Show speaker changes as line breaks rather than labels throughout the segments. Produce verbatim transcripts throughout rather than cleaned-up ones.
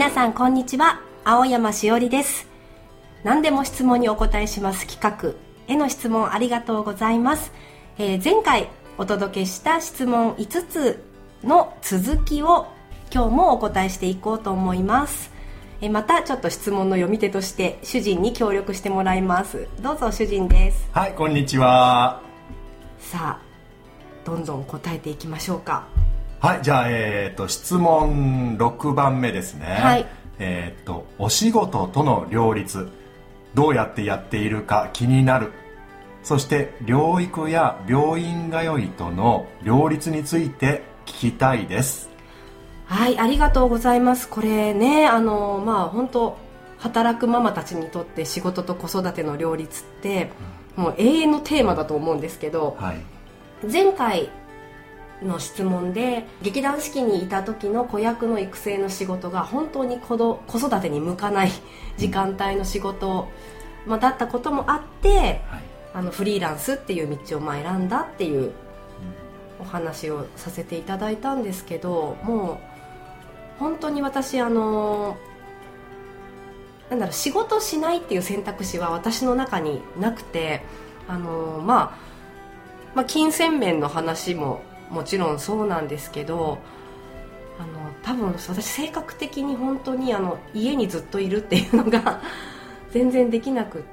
皆さんこんにちは、青山しおりです。何でも質問にお答えします企画への質問ありがとうございます。えー、前回お届けした質問いつつの続きを今日もお答えしていこうと思います。えー、またちょっと質問の読み手として主人に協力してもらいます。どうぞ主人です。
はい、こんにちは。
さあどんどん答えていきましょうか。
はい、じゃあ、えー、と質問ろくばんめですね。
はい、
えー、とお仕事との両立、どうやってやっているか気になる。そして療育や病院通いとの両立について聞きたいです。
はい、ありがとうございます。これね、あのまあ本当働くママたちにとって仕事と子育ての両立って、うん、もう永遠のテーマだと思うんですけど、はい、前回の質問で劇団四季にいた時の子役の育成の仕事が本当に子ど子育てに向かない時間帯の仕事、まあ、だったこともあって、はい、あのフリーランスっていう道をまあ選んだっていうお話をさせていただいたんですけど、もう本当に私あのなんだろう、仕事しないっていう選択肢は私の中になくて、あの、まあ、まあ金銭面の話ももちろんそうなんですけど、あの多分私性格的に本当にあの家にずっといるっていうのが全然できなくって、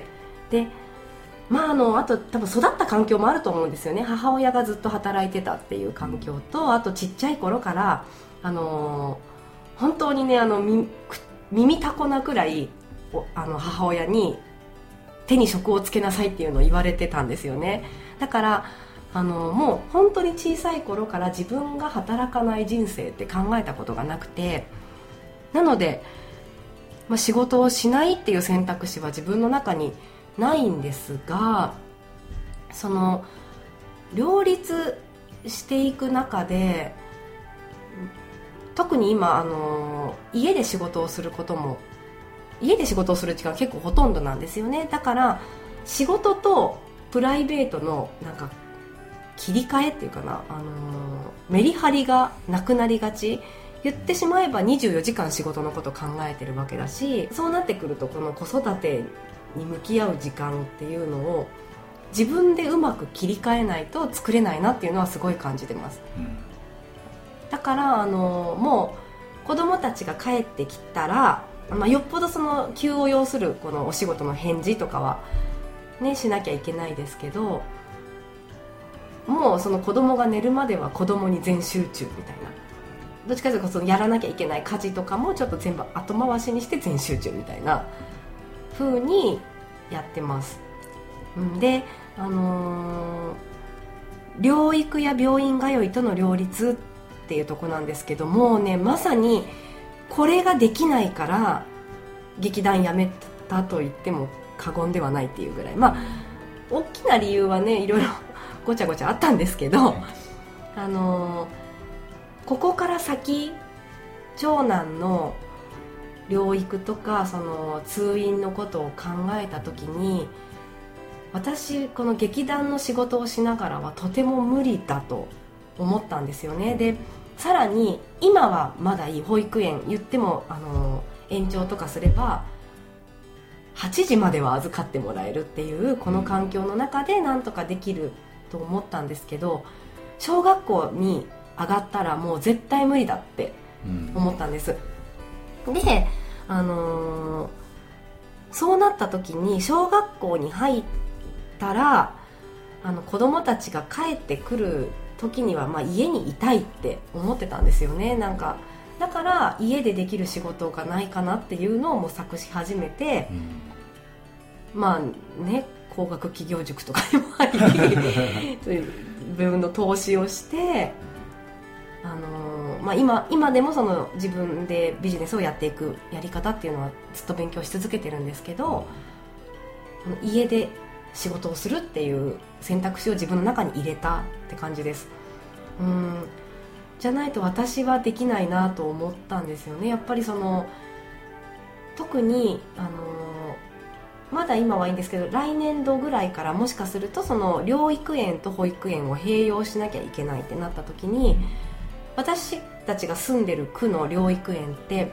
で、まあ、あのあと多分育った環境もあると思うんですよね。母親がずっと働いてたっていう環境と、あとちっちゃい頃からあの本当にね、あの耳耳たこなくらいあの母親に手に職をつけなさいっていうのを言われてたんですよね。だからあのもう本当に小さい頃から自分が働かない人生って考えたことがなくて、なので、まあ、仕事をしないっていう選択肢は自分の中にないんですが、その両立していく中で特に今あの家で仕事をすることも家で仕事をする時間結構ほとんどなんですよね。だから仕事とプライベートのなんか切り替えっていうかな、あのー、メリハリがなくなりがち。言ってしまえばにじゅうよじかん仕事のこと考えてるわけだし、そうなってくるとこの子育てに向き合う時間っていうのを自分でうまく切り替えないと作れないなっていうのはすごい感じてます。うん、だから、あのー、もう子供たちが帰ってきたら、まあ、よっぽどその急を要するこのお仕事の返事とかはねしなきゃいけないですけど、もうその子供が寝るまでは子供に全集中みたいな、どっちかというとそのやらなきゃいけない家事とかもちょっと全部後回しにして全集中みたいな風にやってます。で、あのー、療育や病院通いとの両立っていうとこなんですけどもね、まさにこれができないから劇団辞めたと言っても過言ではないっていうぐらい、まあ大きな理由はねいろいろごちゃごちゃあったんですけど、あのー、ここから先長男の療育とかその通院のことを考えた時に、私この劇団の仕事をしながらはとても無理だと思ったんですよね。でさらに今はまだいい保育園言っても、あのー、延長とかすればはちじまでは預かってもらえるっていうこの環境の中でなんとかできると思ったんですけど、小学校に上がったらもう絶対無理だって思ったんです。うん、で、あのー、そうなった時に小学校に入ったらあの子供たちが帰ってくる時には、まあ、家にいたいって思ってたんですよね。なんかだから家でできる仕事がないかなっていうのを模索し始めて、うん、まあね工学企業塾とかにも入り自分の投資をして、あのーまあ、今, 今でもその自分でビジネスをやっていくやり方っていうのはずっと勉強し続けてるんですけど、家で仕事をするっていう選択肢を自分の中に入れたって感じです。うんじゃないと私はできないなと思ったんですよね。やっぱりその特に、あのーまだ今はいいんですけど、来年度ぐらいからもしかするとその療育園と保育園を併用しなきゃいけないってなった時に、私たちが住んでる区の療育園って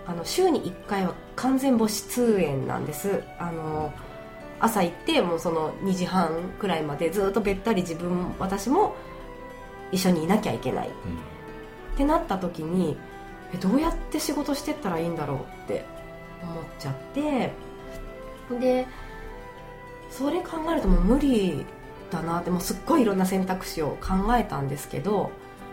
あの週にいっかいは完全母子通園なんです。あの朝行ってもうそのにじはんくらいまでずっとべったり自分私も一緒にいなきゃいけない、うん、ってなった時にえどうやって仕事してったらいいんだろうって思っちゃって、でそれ考えるともう無理だなって、もうすっごいいろんな選択肢を考えたんですけど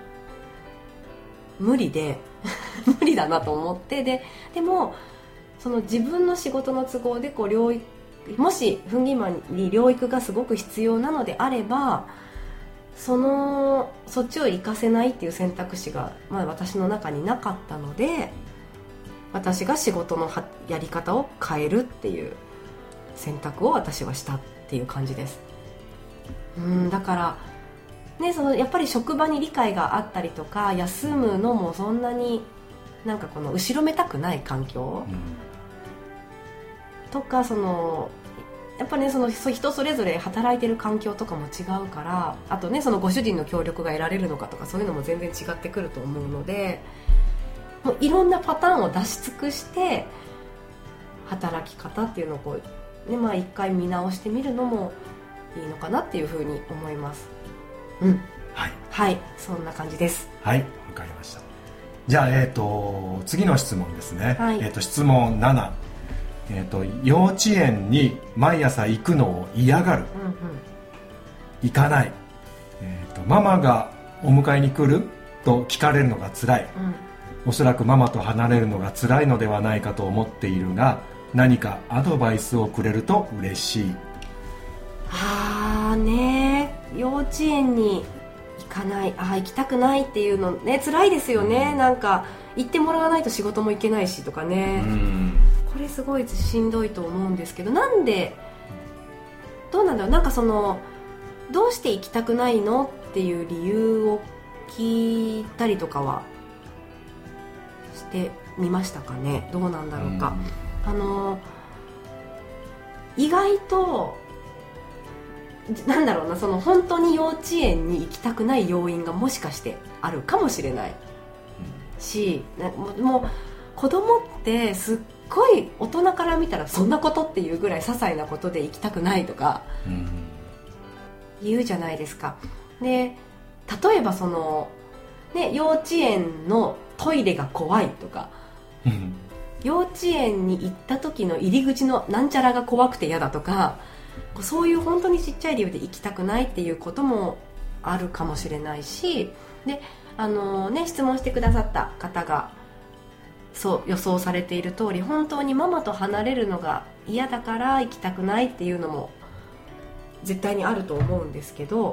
無理で無理だなと思って、ででもその自分の仕事の都合でこう療育もしフンギマンに療育がすごく必要なのであればそのそっちを活かせないっていう選択肢が、まあ、私の中になかったので、私が仕事のやり方を変えるっていう選択を私はしたっていう感じです。うんだからね、そのやっぱり職場に理解があったりとか休むのもそんなになんかこの後ろめたくない環境、うん、とかそのやっぱねその人それぞれ働いてる環境とかも違うから、あとねそのご主人の協力が得られるのかとかそういうのも全然違ってくると思うので、もういろんなパターンを出し尽くして働き方っていうのをこう、ねまあ、一回見直してみるのもいいのかなっていうふうに思います。うんはい、はい、そんな感じです。
はい、わかりました。じゃあ、えーと、次の質問ですね、
はい
えーと、質問なな、えーと、幼稚園に毎朝行くのを嫌がる、うんうん、行かない、えーと、ママがお迎えに来ると聞かれるのが辛い、うん、おそらくママと離れるのが辛いのではないかと思っているが、何かアドバイスをくれると嬉しい。
あーねー、幼稚園に行かない、あ行きたくないっていうのね辛いですよね、うん、なんか行ってもらわないと仕事も行けないしとかね、うん、これすごいしんどいと思うんですけど、なんでどうなんだろう、なんかそのどうして行きたくないのっていう理由を聞いたりとかはしてみましたかね。どうなんだろうか、うん、あの意外となんだろうな、その本当に幼稚園に行きたくない要因がもしかしてあるかもしれない、うん、しもう子供ってすっごい大人から見たらそんなことっていうぐらい些細なことで行きたくないとか言うじゃないですか。で例えばその、ね、幼稚園のトイレが怖いとか、うん、幼稚園に行った時の入り口のなんちゃらが怖くて嫌だとか、そういう本当にちっちゃい理由で行きたくないっていうこともあるかもしれないし、であの、ね、質問してくださった方がそう予想されている通り、本当にママと離れるのが嫌だから行きたくないっていうのも絶対にあると思うんですけど、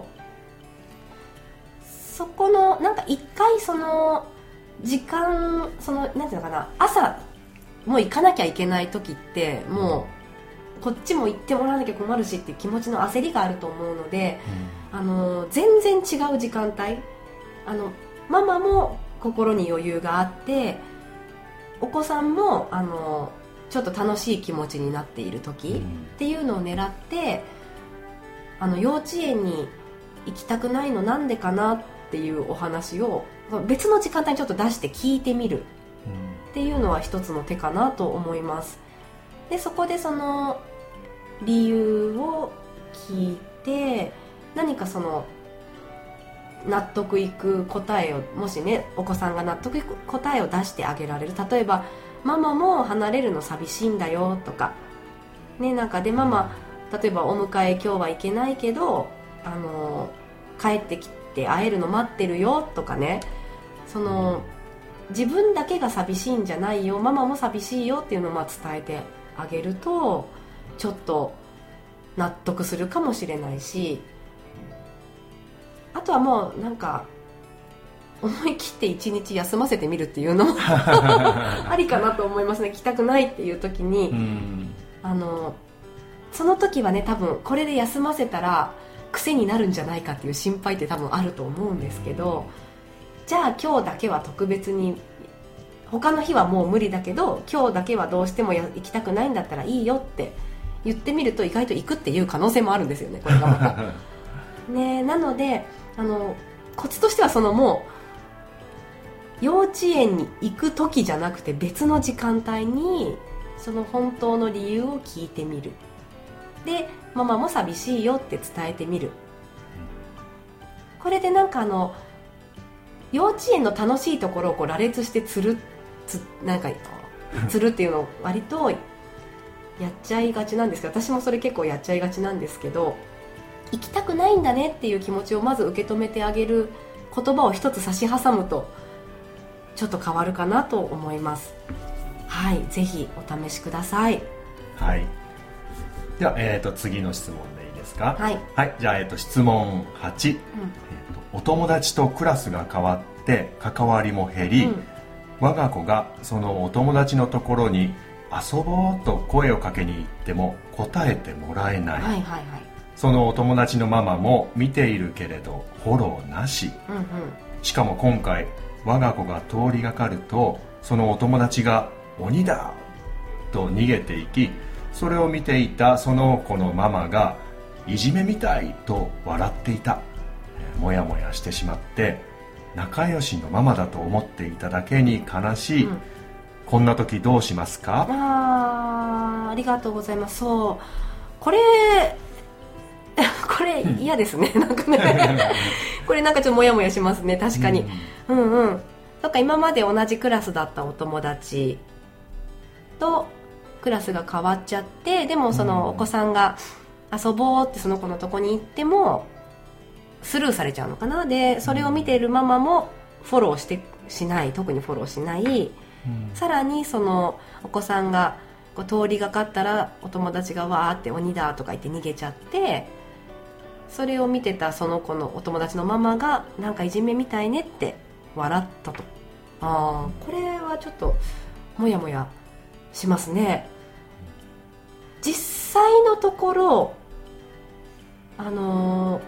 そこのなんか一回その時間、そのなんていうのかな、朝もう行かなきゃいけない時ってもうこっちも行ってもらわなきゃ困るしっていう気持ちの焦りがあると思うので、うん、あの全然違う時間帯、あのママも心に余裕があってお子さんもあのちょっと楽しい気持ちになっている時、うん、っていうのを狙って、あの幼稚園に行きたくないのなんでかなっていうお話を別の時間帯にちょっと出して聞いてみるっていうのは一つの手かなと思います。でそこでその理由を聞いて、何かその納得いく答えを、もしねお子さんが納得いく答えを出してあげられる。例えばママも離れるの寂しいんだよとかね、なんかでママ例えばお迎え今日は行けないけどあの帰ってきて会えるの待ってるよとかね、その自分だけが寂しいんじゃないよ、ママも寂しいよっていうのをまあ伝えてあげるとちょっと納得するかもしれないし、あとはもうなんか思い切って一日休ませてみるっていうのもありかなと思いますね。来たくないっていう時に、うん、あのその時はね多分これで休ませたら癖になるんじゃないかっていう心配って多分あると思うんですけど、じゃあ今日だけは特別に、他の日はもう無理だけど今日だけはどうしてもや行きたくないんだったらいいよって言ってみると意外と行くっていう可能性もあるんですよね、これがまたね。なのであのコツとしてはそのも幼稚園に行く時じゃなくて別の時間帯にその本当の理由を聞いてみる。でママも寂しいよって伝えてみる。これでなんかあの幼稚園の楽しいところをこう羅列してつるつなんかつるっていうのを割とやっちゃいがちなんですけど、私もそれ結構やっちゃいがちなんですけど、行きたくないんだねっていう気持ちをまず受け止めてあげる言葉を一つ差し挟むとちょっと変わるかなと思います。はい、ぜひお試しください。
はい、では、えー、と次の質問でいいですか。
はい、
はい、じゃあ、えー、と質問はち、うんえー、とお友達とクラスが変わって関わりも減り、うん、我が子がそのお友達のところに遊ぼうと声をかけに行っても答えてもらえない、はいはいはい、そのお友達のママも見ているけれどフォローなし、うんうん、しかも今回我が子が通りがかるとそのお友達が鬼だと逃げていき、それを見ていたその子のママがいじめみたいと笑っていた。もやもやしてしまって仲良しのママだと思っていただけに悲しい、うん、こんな時どうしますか。
あ, ありがとうございます。そうこれこれ嫌ですね、うん、なんかねこれなんかちょっとモヤモヤしますね、確かに、うん、うんうんとか今まで同じクラスだったお友達とクラスが変わっちゃって、でもそのお子さんが遊ぼうってその子のとこに行ってもスルーされちゃうのかな。でそれを見ているママもフォローしてしない、特にフォローしない、うん、さらにそのお子さんがこう通りがかったらお友達がわーって鬼だとか言って逃げちゃって、それを見てたその子のお友達のママがなんかいじめみたいねって笑ったと。あー、これはちょっともやもやしますね。実際のところあの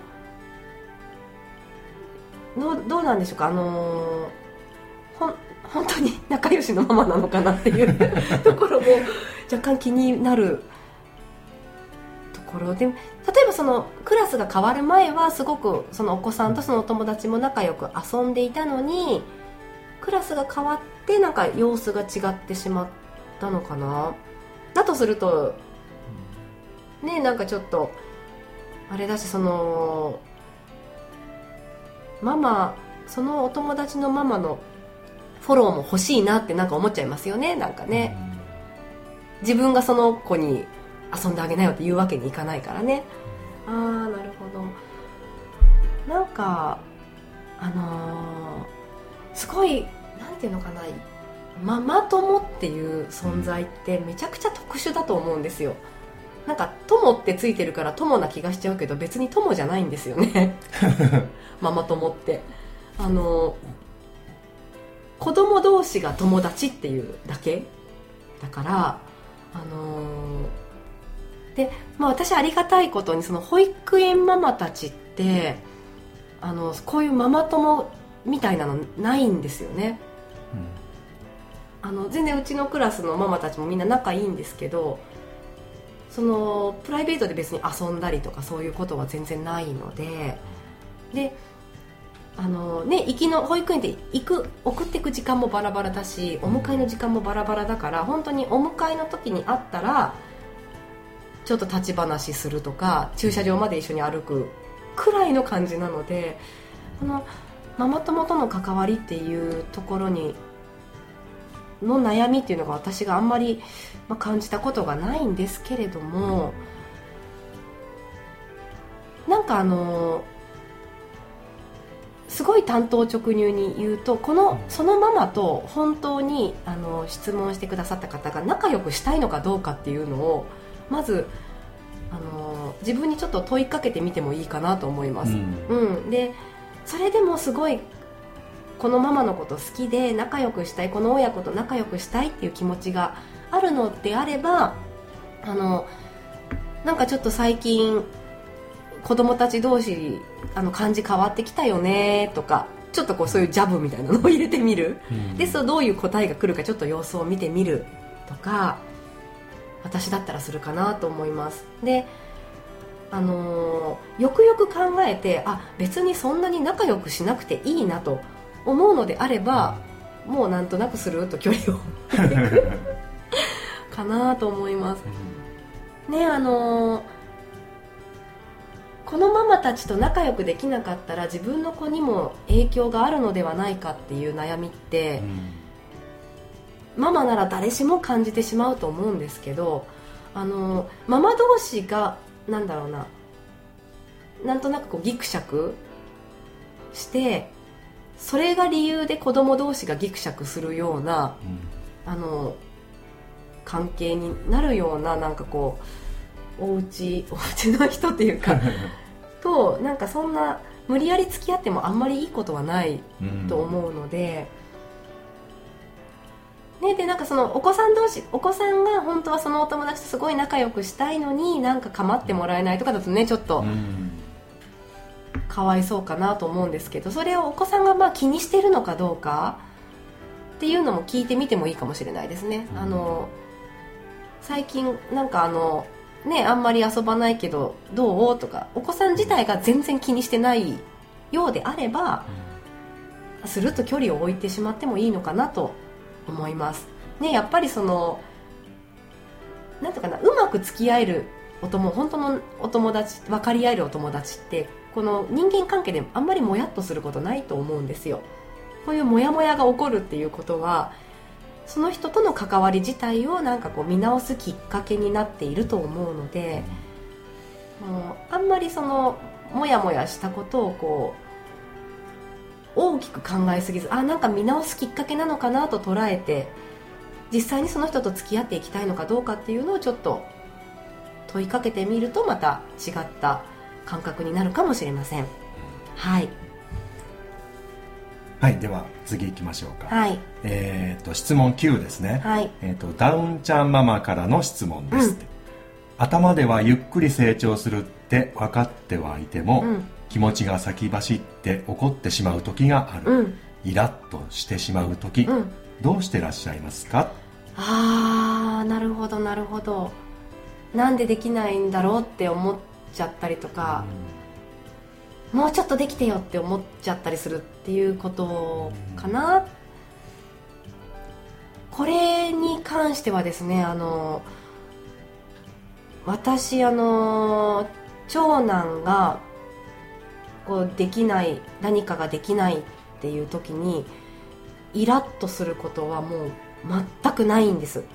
ー、どう、どうなんでしょうか。あのー、ほん本当に仲良しのママなのかなっていうところも若干気になるところで、例えばそのクラスが変わる前はすごくそのお子さんとそのお友達も仲良く遊んでいたのに、クラスが変わってなんか様子が違ってしまったのかな。だとするとね、なんかちょっとあれだし、そのママそのお友達のママのフォローも欲しいなってなんか思っちゃいますよね。なんかね、自分がその子に遊んであげなよって言うわけにいかないからね。あー、なるほど。なんかあのー、すごいなんていうのかな、ママ友っていう存在ってめちゃくちゃ特殊だと思うんですよ。なんか友ってついてるから友な気がしちゃうけど、別に友じゃないんですよねママ友ってあの子供同士が友達っていうだけだから、あので、まあ、私ありがたいことにその保育園ママたちってあのこういうママ友みたいなのないんですよね、うん、あの全然うちのクラスのママたちもみんな仲いいんですけど、そのプライベートで別に遊んだりとかそういうことは全然ないので、であのね、行きの保育園って行く送っていく時間もバラバラだし、お迎えの時間もバラバラだから、本当にお迎えの時に会ったらちょっと立ち話するとか駐車場まで一緒に歩くくらいの感じなので、あのママ友との関わりっていうところにの悩みっていうのが私があんまり、まあ、感じたことがないんですけれども、なんかあのすごい単刀直入に言うと、このそのママと本当にあの質問してくださった方が仲良くしたいのかどうかっていうのをまずあの自分にちょっと問いかけてみてもいいかなと思います、うんうん、でそれでもすごいこのママのこと好きで仲良くしたい、この親子と仲良くしたいっていう気持ちがあるのであれば、あのなんかちょっと最近子供たち同士あの感じ変わってきたよねとか、ちょっとこうそういうジャブみたいなのを入れてみる、うん、でそうどういう答えが来るかちょっと様子を見てみるとか、私だったらするかなと思います。であのー、よくよく考えて、あ別にそんなに仲良くしなくていいなと思うのであれば、 もうなんとなくスルーッと距離を置いていくかなと思います、うん、ね。あのー、このママたちと仲良くできなかったら自分の子にも影響があるのではないかっていう悩みって、うん、ママなら誰しも感じてしまうと思うんですけど、あのー、ママ同士がなんだろうななんとなくこうギクシャクしてそれが理由で子供同士がギクシャクするような、うん、あの関係になるようななんかこうおうちお家の人っていうかとなんかそんな無理やり付き合ってもあんまりいいことはないと思うので、うんね、でなんかそのお子さん同士お子さんが本当はそのお友達とすごい仲良くしたいのになんか構ってもらえないとかだとねちょっと、うんかわいそうかなと思うんですけど、それをお子さんがまあ気にしてるのかどうかっていうのも聞いてみてもいいかもしれないですね、うん、あの最近なんかあのねあんまり遊ばないけどどうとかお子さん自体が全然気にしてないようであれば、うん、するっと距離を置いてしまってもいいのかなと思いますね。やっぱりそのなんとかなうまく付き合えるお友本当のお友達分かり合えるお友達ってこの人間関係であんまりもやっとすることないと思うんですよ。こういうモヤモヤが起こるっていうことはその人との関わり自体をなんかこう見直すきっかけになっていると思うので、もうあんまりそのモヤモヤしたことをこう大きく考えすぎず、あなんか見直すきっかけなのかなと捉えて実際にその人と付き合っていきたいのかどうかっていうのをちょっと問いかけてみるとまた違った感覚になるかもしれません。はい、
はい、では次行きましょうか。
はい、
えー、と質問きゅうですね、
はい
えー、とダウンちゃんママからの質問です、うん、頭ではゆっくり成長するって分かってはいても、うん、気持ちが先走って怒ってしまう時がある、うん、イラッとしてしまう時、うん、どうしてらっしゃいますか？
あーなるほどなるほど。なんでできないんだろうって思っちゃったりとか、うん、もうちょっとできてよって思っちゃったりするっていうことかな、うん、これに関してはですね、あの私あの長男がこうできない何かができないっていう時にイラッとすることはもう全くないんです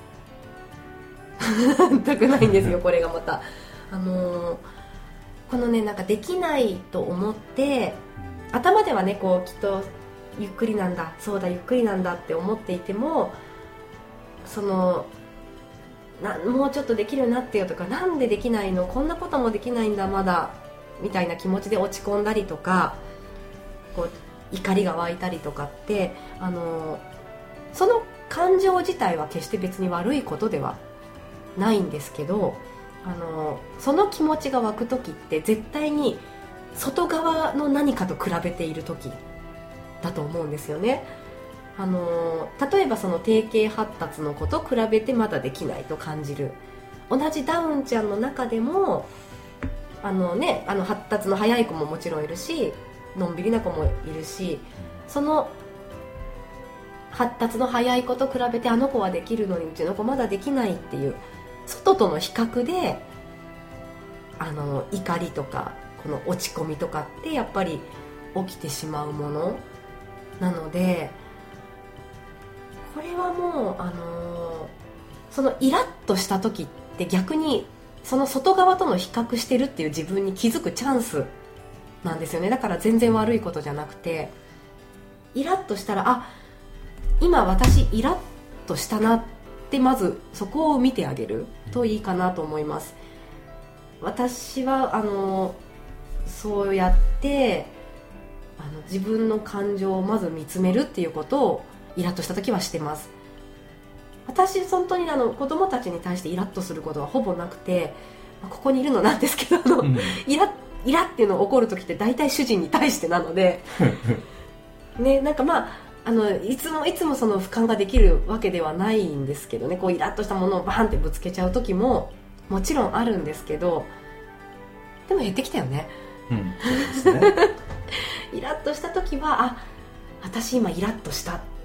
全くないんですよ。これがまたあのー、このねなんかできないと思って頭ではねこうきっとゆっくりなんだそうだゆっくりなんだって思っていてもそのなもうちょっとできるようになってよとかなんでできないのこんなこともできないんだまだみたいな気持ちで落ち込んだりとかこう怒りが湧いたりとかってあのー、その感情自体は決して別に悪いことではないんですけどあのその気持ちが湧く時って絶対に外側の何かと比べている時だと思うんですよね。あの例えばその定型発達の子と比べてまだできないと感じる同じダウンちゃんの中でもあの、ね、あの発達の早い子ももちろんいるしのんびりな子もいるしその発達の早い子と比べてあの子はできるのにうちの子まだできないっていう外との比較であの怒りとかこの落ち込みとかってやっぱり起きてしまうものなのでこれはもうあのそのイラッとした時って逆にその外側との比較してるっていう自分に気づくチャンスなんですよね。だから全然悪いことじゃなくてイラッとしたらあ今私イラッとしたなってまずそこを見てあげるといいかなと思います。私はあのそうやってあの自分の感情をまず見つめるっていうことをイラッとした時はしてます。私本当にあの子供たちに対してイラッとすることはほぼなくてここにいるのなんですけどあの、うん、イラッイラッっていうのが起こる時って大体主人に対してなのでねなんかまああのいつもいつもその俯瞰ができるわけではないんですけどねこうイラッとしたものをバーンってぶつけちゃう時ももちろんあるんですけどでも減ってきたよね、うんそうですねイラッとした時はあ私今イラッとしたっ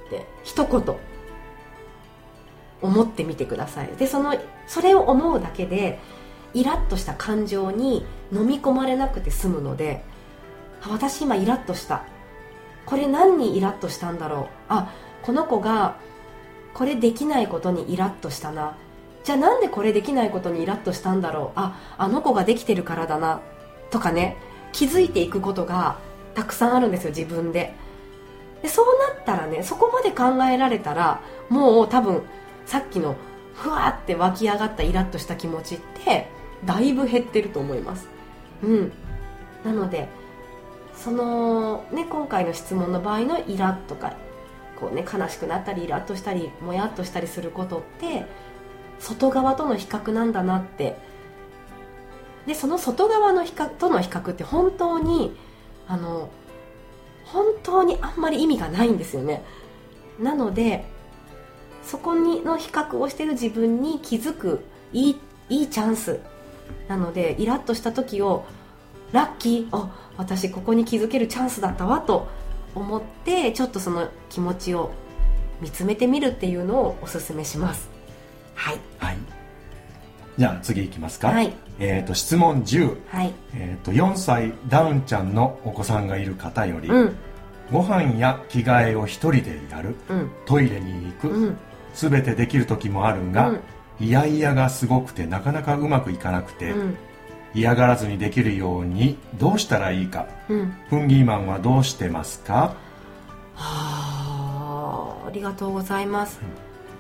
って一言思ってみてください。でそのそれを思うだけでイラッとした感情に飲み込まれなくて済むので、私今イラッとした、これ何にイラッとしたんだろう、あ、この子がこれできないことにイラッとしたな、じゃあなんでこれできないことにイラッとしたんだろう、あ、あの子ができてるからだなとかね、気づいていくことがたくさんあるんですよ、自分で。でそうなったらね、そこまで考えられたらもう多分さっきのふわーって湧き上がったイラッとした気持ちってだいぶ減ってると思います。うん。なのでそのね、今回の質問の場合のイラッとかこうね、悲しくなったりイラッとしたりもやっとしたりすることって外側との比較なんだなって。でその外側の比較との比較って本当にあの本当にあんまり意味がないんですよね。なのでそこにの比較をしている自分に気づくいい、いいチャンスなので、イラッとした時をラッキー、あ、私ここに気づけるチャンスだったわと思ってちょっとその気持ちを見つめてみるっていうのをおすすめします。はい、
はい、じゃあ次いきますか。
はい、
えー、と質問じゅう、
はい、
えー、とよんさいダウンちゃんのお子さんがいる方より、
うん、
ご飯や着替えを一人でやる、うん、トイレに行く、うん、全てできる時もあるが、うん、イヤイヤがすごくてなかなかうまくいかなくて、うん、嫌がらずにできるようにどうしたらいいか、うん、フンギーマンはどうしてますか？は
あ、ありがとうございます、うん、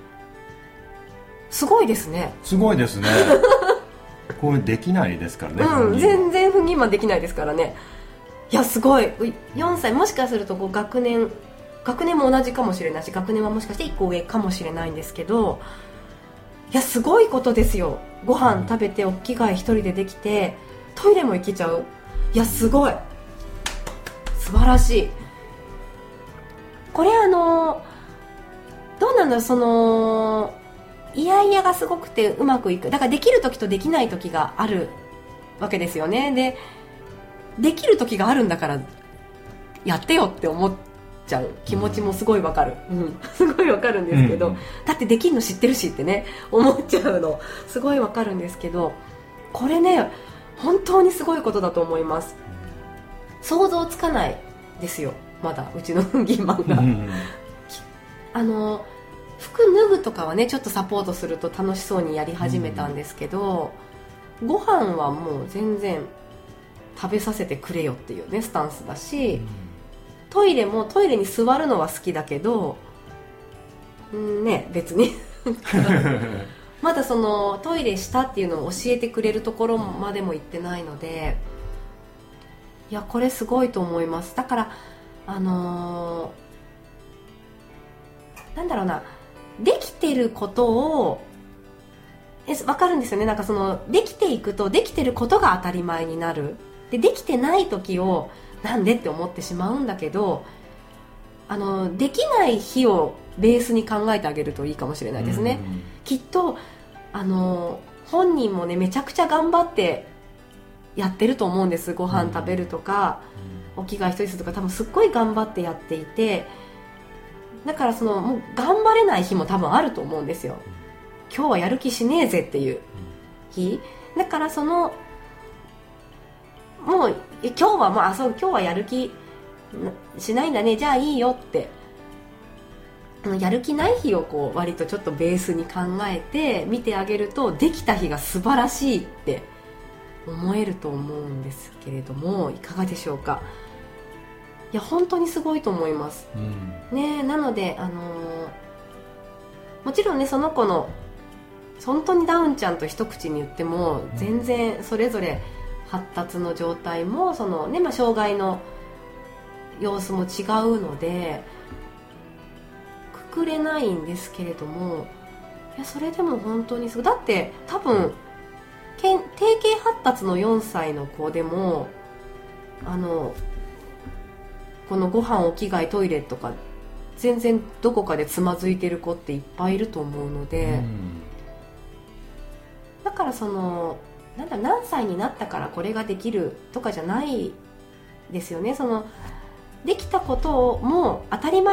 すごいですね。
すごいですねこれできないですからね、
うん、全然フンギーマンできないですからね。いやすごい、よんさい、もしかするとこう学年学年も同じかもしれないし、学年はもしかしていっこ上かもしれないんですけど、いやすごいことですよ。ご飯食べてお着替え一人でできてトイレも行けちゃう。いやすごい、素晴らしい。これあのどうなんだろう、そのイヤイヤがすごくてうまくいく、だからできる時とできない時があるわけですよね。でできる時があるんだからやってよって思っちゃう気持ちもすごいわかる、うん、すごいわかるんですけど、うん、だってできるの知ってるしってね思っちゃうのすごいわかるんですけど、これね本当にすごいことだと思います。想像つかないですよ、まだうちのフンギーマンが、うん、あの服脱ぐとかはねちょっとサポートすると楽しそうにやり始めたんですけど、うん、ご飯はもう全然食べさせてくれよっていうねスタンスだし、うん、トイレもトイレに座るのは好きだけど、んね別にまだそのトイレしたっていうのを教えてくれるところまでも行ってないので、いやこれすごいと思います。だからあのー、なんだろうな、できてることをえ分かるんですよね。なんかそのできていくとできてることが当たり前になる。でできてない時をなんでって思ってしまうんだけど、あのできない日をベースに考えてあげるといいかもしれないですね、うん、きっとあの本人もねめちゃくちゃ頑張ってやってると思うんです。ご飯食べるとか、うん、お着替え一人するとか多分すっごい頑張ってやっていて、だからそのもう頑張れない日も多分あると思うんですよ。今日はやる気しねえぜっていう日だから、そのもう今日はまあそう今日はやる気しないんだね、じゃあいいよってやる気ない日をこう割とちょっとベースに考えて見てあげると、できた日が素晴らしいって思えると思うんですけれども、いかがでしょうか。いや本当にすごいと思います、うん、ね。なので、あのー、もちろんねその子の本当にダウンちゃんと一口に言っても全然それぞれ発達の状態もその、ねまあ、障害の様子も違うのでくくれないんですけれども、いやそれでも本当にすごい。だって多分定型発達のよんさいの子でもあのこのご飯お着替えトイレとか全然どこかでつまずいてる子っていっぱいいると思うので、うん、だからそのなんだ何歳になったからこれができるとかじゃないですよね。そのできたことをもう当たり前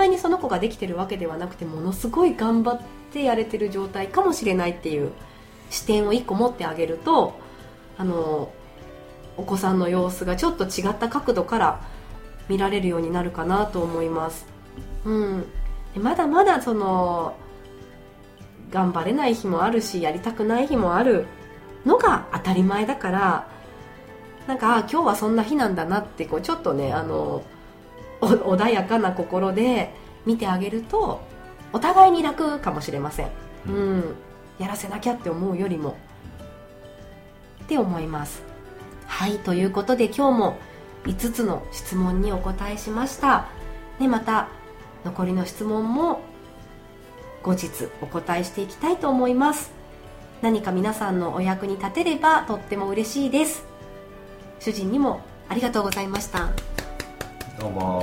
対にその子ができてるわけではなくて、ものすごい頑張ってやれてる状態かもしれないっていう視点をいっこ持ってあげると、あのお子さんの様子がちょっと違った角度から見られるようになるかなと思います。うん、まだまだその頑張れない日もあるし、やりたくない日もあるのが当たり前だから、なんか今日はそんな日なんだなってこうちょっとね、あの穏やかな心で見てあげるとお互いに楽かもしれません。うん、やらせなきゃって思うよりもって思います。はい、ということで今日もいつつの質問にお答えしました、ね、また残りの質問も後日お答えしていきたいと思います。何か皆さんのお役に立てればとっても嬉しいです。主人にもありがとうございました。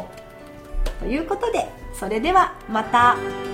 どうも。
ということで、それではまた。